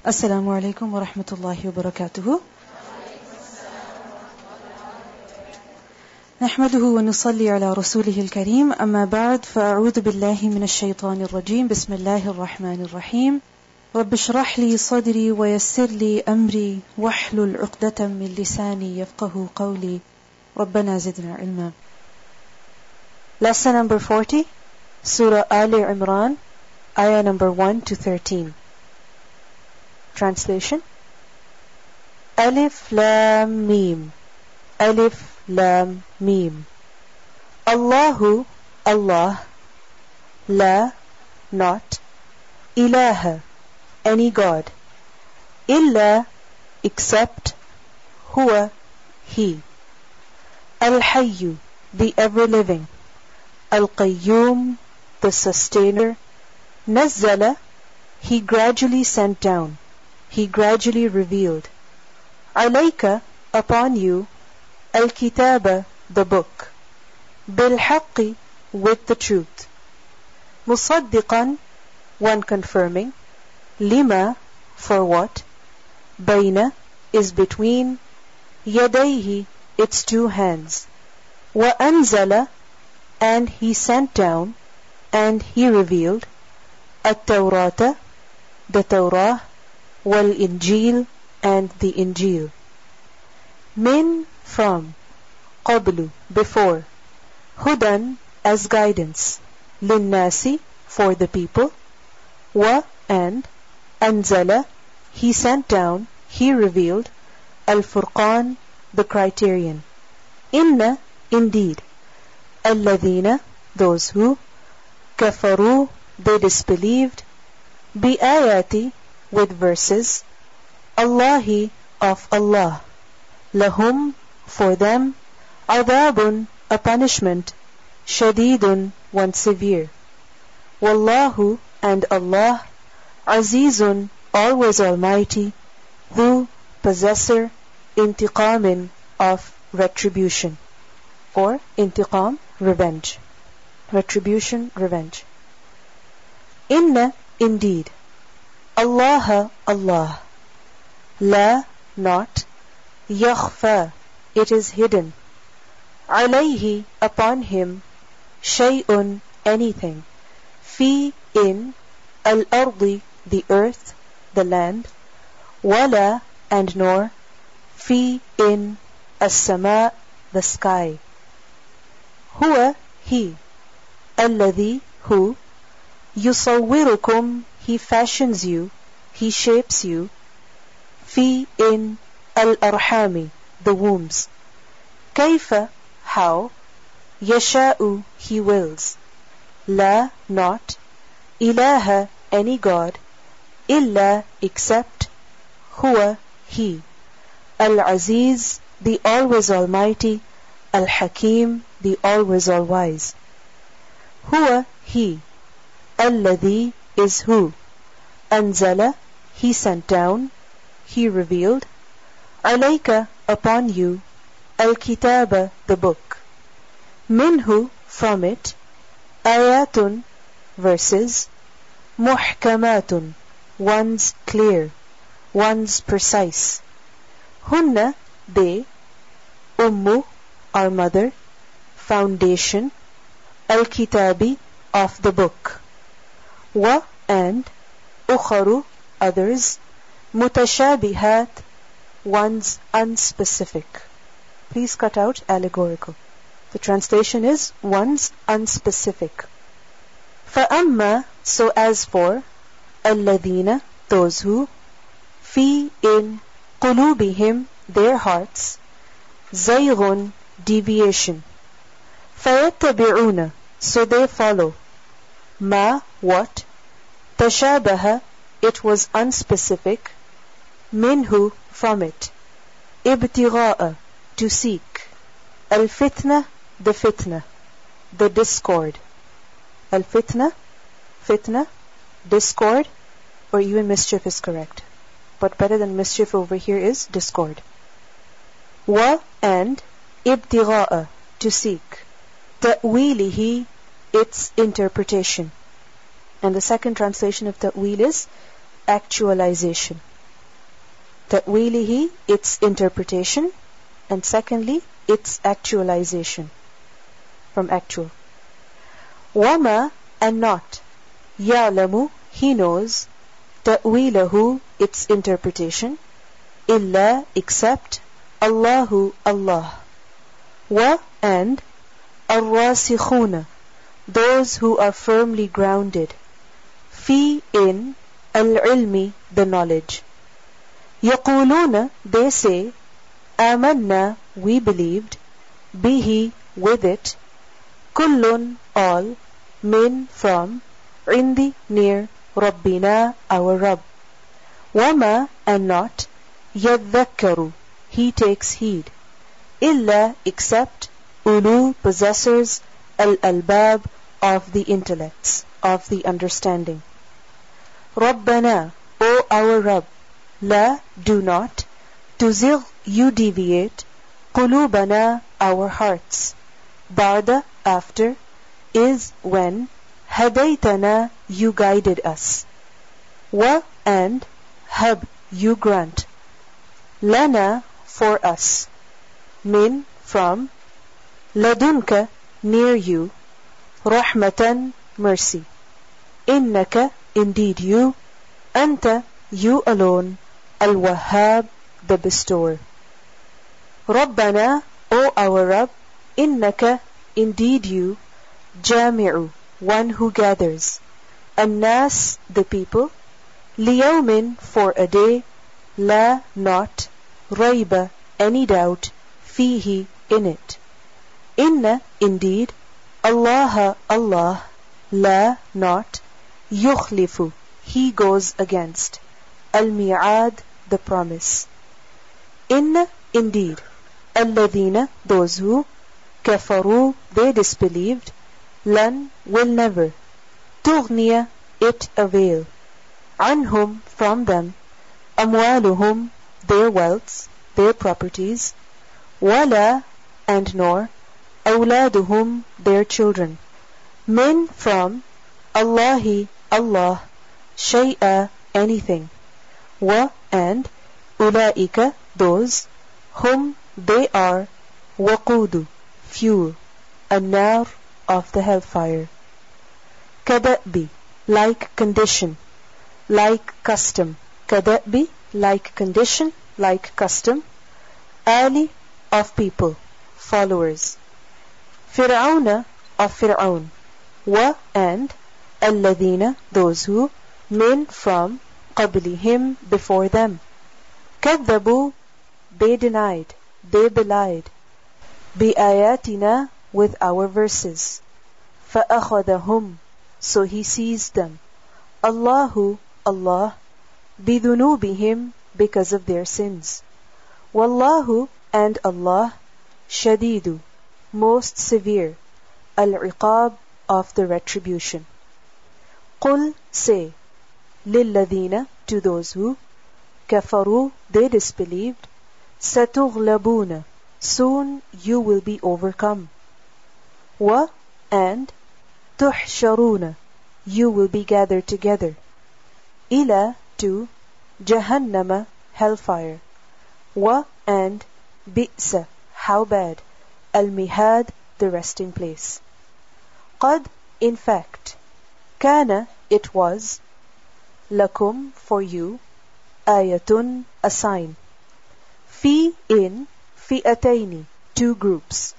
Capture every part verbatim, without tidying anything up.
Assalamu alaikum wa rahmatullahi wa barakatuhu. نحمده ونصلي على رسوله الكريم أما بعد فأعوذ بالله من الشيطان الرجيم بسم الله الرحمن الرحيم رب اشرح لي صدري ويسر لي أمري واحلل عقدة من لساني يفقه قولي ربنا زدنا علما. Lesson number forty, Surah Ali Imran, ayah number one to thirteen. Translation: Alif Lam Mim, Alif Lam Mim. Allahu, Allah, La, not, Ilaha, any God, Illa, except, Huwa, He. Al-Hayyu, the ever-living, Al-Qayyum, the sustainer, Nazzala, he gradually sent down, he gradually revealed, Alayka, upon you, Al-Kitaba, the book, Bil-Haqqi, with the truth, Musaddiqan, one confirming, Lima, for what, Baina, is between, Yadayhi, its two hands, Wa anzala, and he sent down, and he revealed, At-Tawrata, the Torah, Wal-Injil, and the Injil. Min, from, Qablu, before, Hudan, as guidance, Linnasi, for the people, Wa, and, Anzala, he sent down, he revealed, Al-Furqan, the criterion. Inna, indeed, Alladhina, those who, Kafaru, they disbelieved, Bi-ayati, with verses, Allahi, of Allah, Lahum, for them, Adabun, a punishment, Shadidun, one severe. Wallahu, and Allah, Azizun, always almighty, Dhu, possessor, Intiqamin, of retribution, or Intiqam, revenge. Retribution, revenge. Inna, indeed, Allah, Allah, La, not, Yakhfa, it is hidden, Alayhi, upon him, Shay'un, anything, Fi, in, Al-Ardi, the earth, the land, Wala, and nor, Fi, in, As-Sama, the sky. Huwa, he, Alladhi, who, Yusawwirukum, he fashions you, he shapes you, Fi, in, Al-Arhami, the wombs. Kayfa, how, Yasha'u, he wills. La, not, Ilaha, any God, Illa, except, Huwa, he. Al-Aziz, the always almighty, Al-Hakim, the always all-wise. Huwa, he. Alladhi, is who. Anzala, he sent down, he revealed, Alayka, upon you, Al-Kitaba, the book, Minhu, from it, Ayatun, verses, Muhkamatun, ones clear, ones precise, Hunna, they, Ummu, our mother, foundation, Al-Kitabi, of the book, Wa, and, Ukharu, others, Mutashabihat, ones unspecific. Please cut out allegorical. The translation is ones unspecific. فَأَمَّا, so as for, الَّذِينَ, those who, Fi, in, قُلُوبِهِمْ, their hearts, زَيْغٌ, deviation, فَيَتَّبِعُونَ, so they follow, Ma, what, Tashabaha, it was unspecific, Minhu, from it, Ibtigha'a, to seek, Al-Fitna, the fitna, the discord. Al-Fitna, fitna, discord, or even mischief is correct. But better than mischief over here is discord. Wa, and, Ibtigha'a, to seek, Ta'weelihi, its interpretation. And the second translation of ta'weel is actualization. ta'wilihi, its interpretation, and secondly, its actualization, from actual. Wama, and not. Ya'lamu, he knows. Ta'wilahu, its interpretation. Illa, except. Allahu, Allah. Wa, and. Ar-rasikhuna, those who are firmly grounded. Fi, in. Al-ilmi, the knowledge. Yaquluna, they say. Amanna, we believed. Bihi, with it. Kullun, all. Min, from. Indi, near. Rabbina, our Rabb. Wama, and not. Yadhakkaru, he takes heed. Illa, except. Ulu, possessors. Al-albab, of the intellects, of the understanding. Rabbana, O our Rabb. La, do not. Tuzigh, you deviate. Qulubana, our hearts. Ba'da, after. Is, when. Hadaytana, you guided us. Wa, and. Hab, you grant. Lana, for us. Min, from. Ladunka, near you. Rahmatan, mercy. Innaka, indeed you. Anta, you alone. Al-Wahhab, the bestower. Rabbana, O our Rabb. Innaka, indeed you. Jami'u, one who gathers. An-nas, the people. Liyawmin, for a day. La, not. Rayba, any doubt. Fihi, in it. Inna, indeed. Allah, Allah. La, not. Yukhlifu, he goes against. Al-mi'ad, the promise. Inna, indeed. Alladhina, those who. Kafaru, they disbelieved. Lan, will never. Tughniya, it avail. Anhum, from them. Amwaluhum, their wealths, their properties. Wala, and nor. Awladuhum, their children. Min, from. Allahi, Allah. Shay'a, anything. Wa, and. Ulaika, those. Hum, they are. Waqudu, fuel. An-nar, of the hellfire. Kada'bi, like condition. Like custom. Kada'bi, like condition, like custom. Ali, of people. Followers. Fir'auna, of Fir'aun. Wa, and. Alladhina, those who. Min, from. Qablihim, before them. Kadhabu, they denied, they belied. Bi-ayatina, with our verses. فَأَخَذَهُمْ, so he seized them. Allahu, Allah. بِذُنُوبِهِمْ, because of their sins. Wallahu, and Allah. Shadidu, most severe. Al-iqab, of the retribution. Qul, say. Lilladhina, to those who. Kafaru, they disbelieved. Satughlabuna, soon you will be overcome. Wa, and. Tuhsharuna, you will be gathered together. Ila, to. Jahannama, hellfire. Wa, and. Bi'sa, how bad. Al-mihad, the resting place. Qad, in fact. Kana, it was. Lakum, for you. Ayatun, a sign. Fi, in. Fi'ataini, two groups.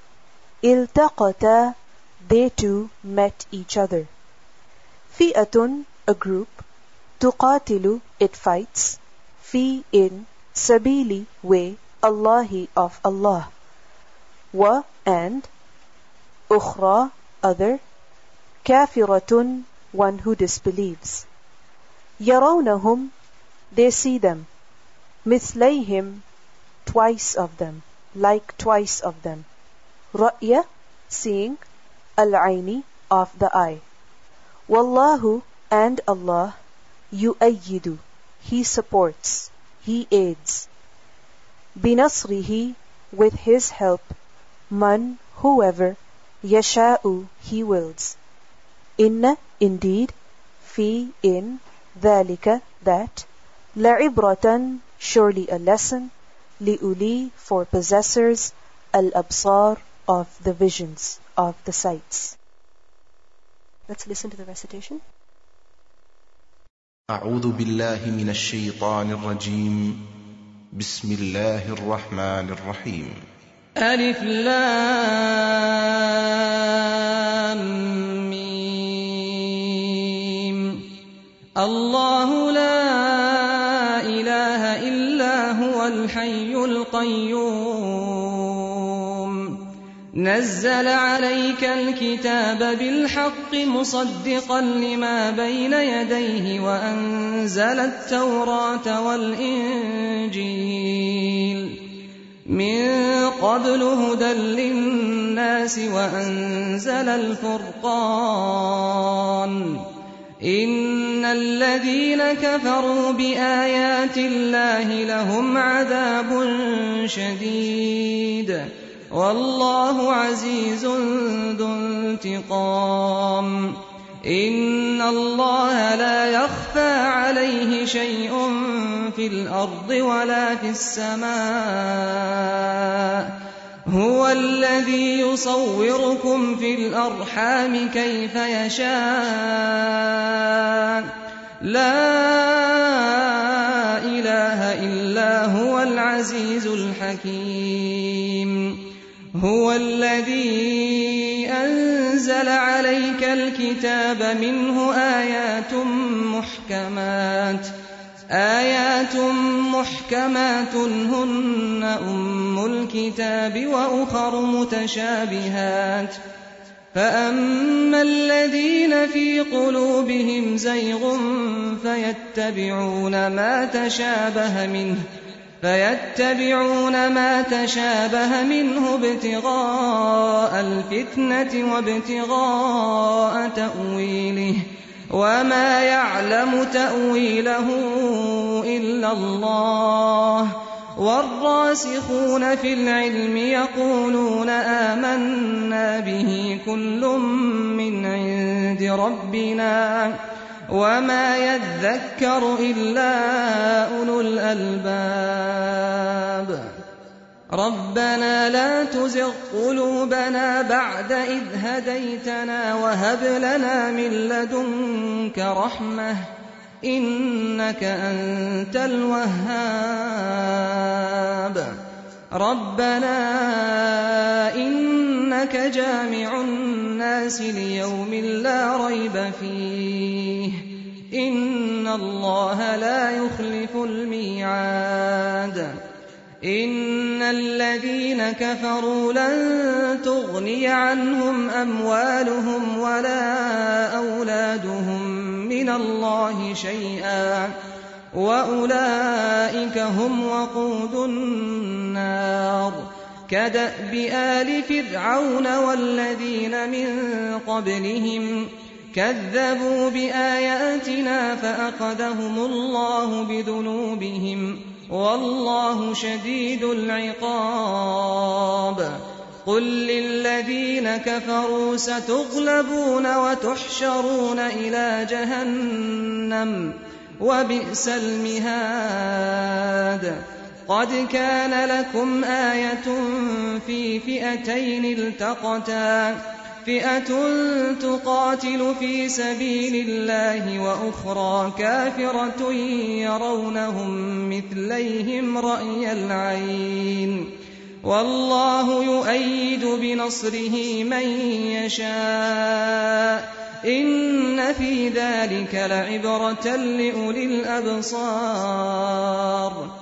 Iltaqata, they two met each other. Fi'atun, a group. Tuqatilu, it fights. Fi, in. Sabili, way. Allahi, of Allah. Wa, and. Ukhra, other. Kafiratun, one who disbelieves. Yarawnahum, they see them. Mithlayhim, twice of them, like twice of them. Ra'ya, seeing. Al-ayni, of the eye. Wallahu, and Allah. Yu'ayyidu, he supports, he aids. Binasrihi, with his help. Man, whoever. Yasha'u, he wills. Inna, indeed. Fi, in. Dhalika, that. La'ibratan, surely a lesson, li'uli, for possessors, al-absar, of the visions, of the sights. Let's listen to the recitation. أعوذ بالله من الشيطان الرجيم. بسم الله الرحمن الرحيم. ألف لام ميم. الله لا إله إلا هو الحي القيوم نزل عليك الكتاب بالحق مصدقا لما بين يديه وأنزل التوراة والإنجيل من قبل هدى للناس وأنزل الفرقان إن الذين كفروا بآيات الله لهم عذاب شديد والله عزيز ذو انتقام إن الله لا يخفى عليه شيء في الأرض ولا في السماء هو الذي يصوركم في الأرحام كيف يشاء لا إله إلا هو العزيز الحكيم هو الذي أنزل عليك الكتاب منه آيات محكمات آيات محكمات هن أم الكتاب وأخر متشابهات فأما الذين في قلوبهم زيغ فيتبعون ما تشابه منه فيتبعون ما تشابه منه ابتغاء الفتنة وابتغاء تأويله وما يعلم تأويله إلا الله والراسخون في العلم يقولون آمنا به كل من عند ربنا وما يذكر إلا أولو الألباب ربنا لا تزغ قلوبنا بعد إذ هديتنا وهب لنا من لدنك رحمة إنك أنت الوهاب ربنا إنك جامع الناس ليوم لا ريب فيه إن الله لا يخلف الميعاد إن الذين كفروا لن تغني عنهم أموالهم ولا أولادهم من الله شيئا وأولئك هم وقود النار كدأب آل فرعون والذين من قبلهم كذبوا بآياتنا فأخذهم الله بذنوبهم والله شديد العقاب قل للذين كفروا ستغلبون وتحشرون إلى جهنم وبئس المهاد قد كان لكم آية في فئتين التقتا فئة تقاتل في سبيل الله وأخرى كافرة يرونهم مثليهم رأي العين والله يؤيد بنصره من يشاء إن في ذلك لعبرة لأولي الأبصار